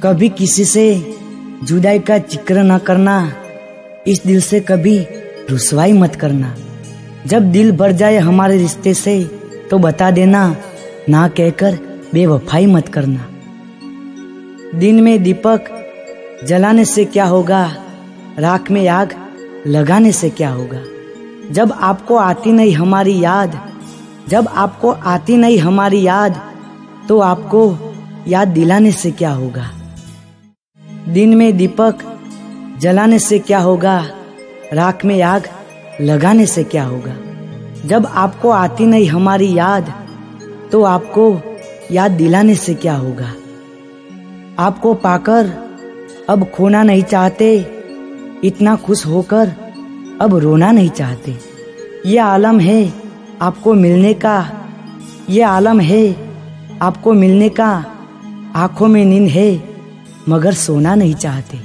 कभी किसी से जुदाई का जिक्र न करना, इस दिल से कभी रुसवाई मत करना। जब दिल भर जाए हमारे रिश्ते से तो बता देना, ना कहकर बेवफाई मत करना। दिन में दीपक जलाने से क्या होगा, राख में आग लगाने से क्या होगा। जब आपको आती नहीं हमारी याद, जब आपको आती नहीं हमारी याद, तो आपको याद दिलाने से क्या होगा। दिन में दीपक जलाने से क्या होगा, राख में आग लगाने से क्या होगा। जब आपको आती नहीं हमारी याद, तो आपको याद दिलाने से क्या होगा। आपको पाकर अब खोना नहीं चाहते, इतना खुश होकर अब रोना नहीं चाहते। ये आलम है आपको मिलने का, ये आलम है आपको मिलने का। आंखों में नींद है मगर सोना नहीं चाहते।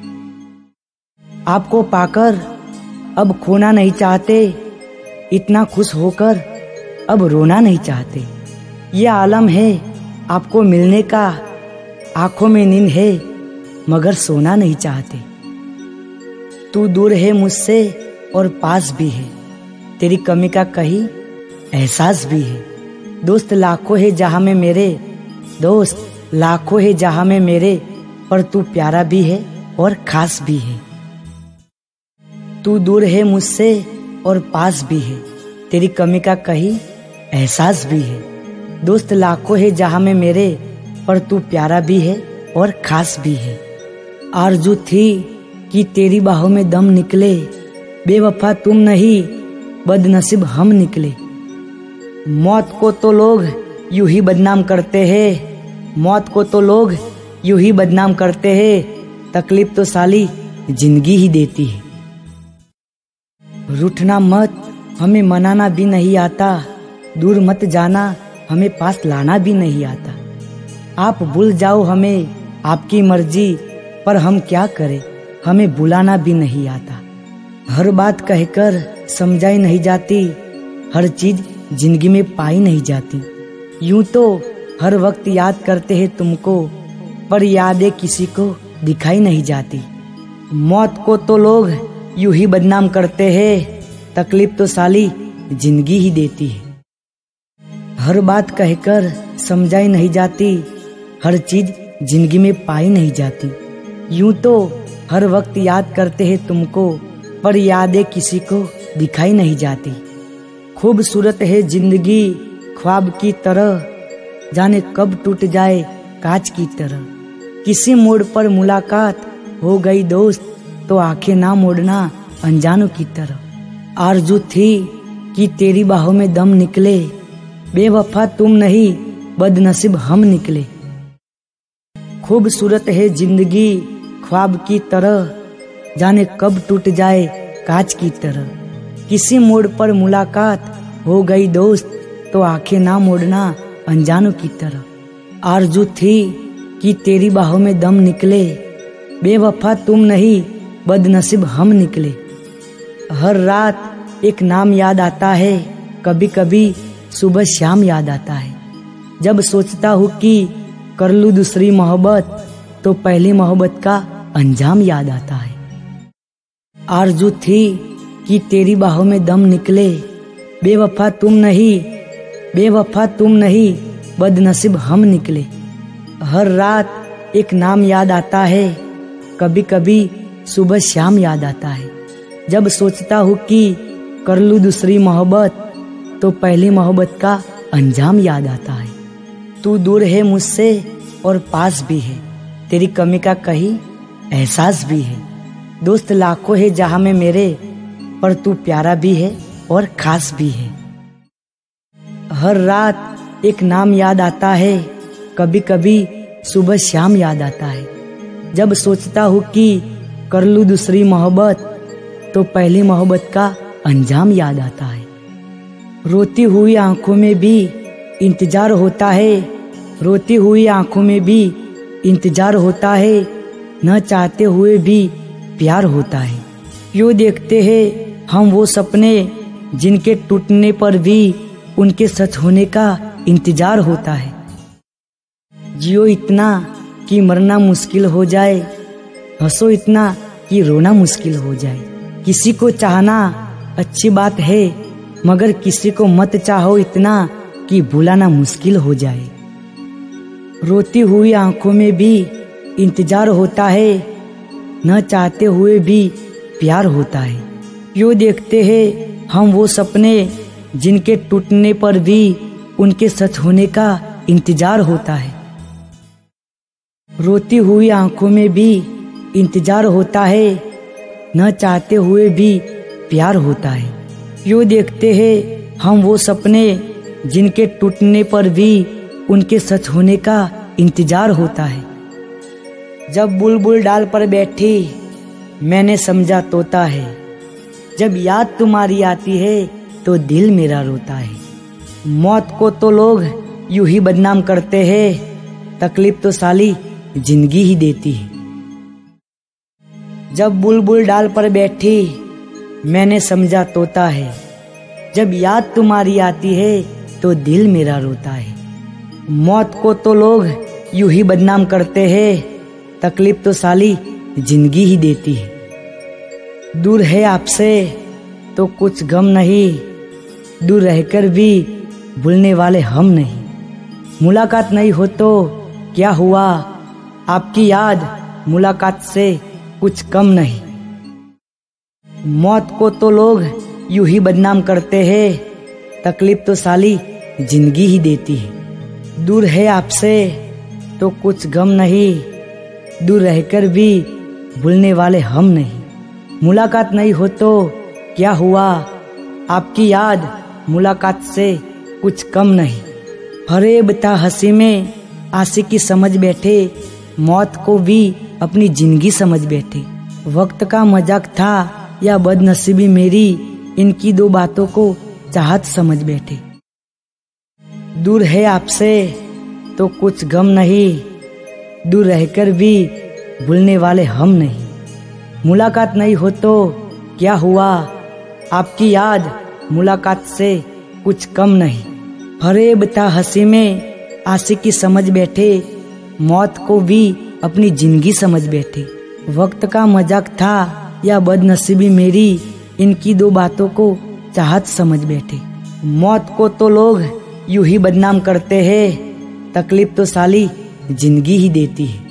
आपको पाकर अब खोना नहीं चाहते, इतना खुश होकर अब रोना नहीं चाहते। ये आलम है आपको मिलने का, आंखों में नींद है मगर सोना नहीं चाहते। तू दूर है मुझसे और पास भी है, तेरी कमी का कहीं एहसास भी है। दोस्त लाखों है जहां में मेरे, दोस्त लाखों है जहां में मेरे, पर तू प्यारा भी है और खास भी है। तू दूर है मुझसे और पास भी है, तेरी कमी का कहीं एहसास भी है। दोस्त लाखों है जहां में मेरे, पर तू प्यारा भी है और खास भी है। आरज़ू थी कि तेरी बाहों में दम निकले, बेवफा तुम नहीं बदनसीब हम निकले। मौत को तो लोग यूं ही बदनाम करते हैं, मौत को तो लोग यूं ही बदनाम करते हैं, तकलीफ तो साली जिंदगी ही देती है। रूठना मत हमें मनाना भी नहीं आता, दूर मत जाना हमें पास लाना भी नहीं आता। आप भूल जाओ हमें आपकी मर्जी, पर हम क्या करें हमें बुलाना भी नहीं आता। हर बात कहकर समझाई नहीं जाती, हर चीज जिंदगी में पाई नहीं जाती। यूं तो हर वक्त याद करते हैं तुमको, पर यादें किसी को दिखाई नहीं जाती। मौत को तो लोग यूं ही बदनाम करते हैं, तकलीफ तो साली जिंदगी ही देती है। हर बात कहकर समझाई नहीं जाती, हर चीज जिंदगी में पाई नहीं जाती। यूं तो हर वक्त याद करते हैं तुमको, पर यादें किसी को दिखाई नहीं जाती। खूबसूरत है जिंदगी ख्वाब की तरह, जाने कब टूट जाए कांच की तरह। किसी मोड़ पर मुलाकात हो गई दोस्त, तो आंखें ना मोड़ना अनजानों की तरह। आरज़ू थी कि तेरी बाहों में दम निकले, बेवफा तुम नहीं बदनसीब हम निकले। खूबसूरत है जिंदगी ख्वाब की तरह, जाने कब टूट जाए कांच की तरह। किसी मोड़ पर मुलाकात हो गई दोस्त, तो आंखें ना मोड़ना अनजानों की तरह। आरज़ू थी कि तेरी बाहों में दम निकले, बेवफा तुम नहीं बदनसीब हम निकले। हर रात एक नाम याद आता है, कभी कभी सुबह शाम याद आता है। जब सोचता हूँ कि कर लूँ दूसरी मोहब्बत, तो पहली मोहब्बत का अंजाम याद आता है। आरज़ू थी कि तेरी बाहों में दम निकले, बेवफा तुम नहीं, बेवफा तुम नहीं बदनसीब हम निकले। हर रात एक नाम याद आता है, कभी कभी सुबह शाम याद आता है। जब सोचता हूँ कि कर लूँ दूसरी मोहब्बत, तो पहली मोहब्बत का अंजाम याद आता है। तू दूर है मुझसे और पास भी है, तेरी कमी का कहीं एहसास भी है। दोस्त लाखों है जहां में मेरे, पर तू प्यारा भी है और खास भी है। हर रात एक नाम याद आता है, कभी कभी सुबह शाम याद आता है। जब सोचता हूँ कि कर लूँ दूसरी मोहब्बत, तो पहली मोहब्बत का अंजाम याद आता है। रोती हुई आंखों में भी इंतजार होता है, रोती हुई आंखों में भी इंतजार होता है। न चाहते हुए भी प्यार होता है। यूँ देखते हैं हम वो सपने, जिनके टूटने पर भी उनके सच होने का इंतजार होता है। जियो इतना कि मरना मुश्किल हो जाए, हंसो इतना कि रोना मुश्किल हो जाए। किसी को चाहना अच्छी बात है, मगर किसी को मत चाहो इतना कि भुलाना मुश्किल हो जाए। रोती हुई आंखों में भी इंतजार होता है, न चाहते हुए भी प्यार होता है। क्यों देखते हैं हम वो सपने जिनके टूटने पर भी उनके सच होने का इंतजार होता है। रोती हुई आंखों में भी इंतजार होता है, न चाहते हुए भी प्यार होता है। क्यों देखते हैं हम वो सपने जिनके टूटने पर भी उनके सच होने का इंतजार होता है। जब बुलबुल डाल पर बैठी मैंने समझा तोता है, जब याद तुम्हारी आती है तो दिल मेरा रोता है। मौत को तो लोग यूं ही बदनाम करते हैं, तकलीफ तो साली जिंदगी ही देती है। जब बुलबुल डाल पर बैठी मैंने समझा तोता है, जब याद तुम्हारी आती है तो दिल मेरा रोता है। मौत को तो लोग यूं ही बदनाम करते हैं, तकलीफ तो साली जिंदगी ही देती है। दूर है आपसे तो कुछ गम नहीं, दूर रहकर भी भूलने वाले हम नहीं। मुलाकात नहीं हो तो क्या हुआ, आपकी याद मुलाकात से कुछ कम नहीं। मौत को तो लोग यूं ही बदनाम करते हैं, तकलीफ तो साली जिंदगी ही देती है। दूर है आपसे तो कुछ गम नहीं, दूर रहकर भी भूलने वाले हम नहीं। मुलाकात नहीं हो तो क्या हुआ, आपकी याद मुलाकात से कुछ कम नहीं। फरेब था हंसी में आशिकी समझ बैठे, मौत को भी अपनी जिंदगी समझ बैठे। वक्त का मजाक था या बदनसीबी मेरी, इनकी दो बातों को चाहत समझ बैठे। दूर है आपसे तो कुछ गम नहीं, दूर रहकर भी भूलने वाले हम नहीं। मुलाकात नहीं हो तो क्या हुआ, आपकी याद मुलाकात से कुछ कम नहीं। फरेब था हंसी में आशिकी समझ बैठे, मौत को भी अपनी जिंदगी समझ बैठे। वक्त का मजाक था या बदनसीबी मेरी, इनकी दो बातों को चाहत समझ बैठे। मौत को तो लोग यूं ही बदनाम करते हैं, तकलीफ तो साली जिंदगी ही देती है।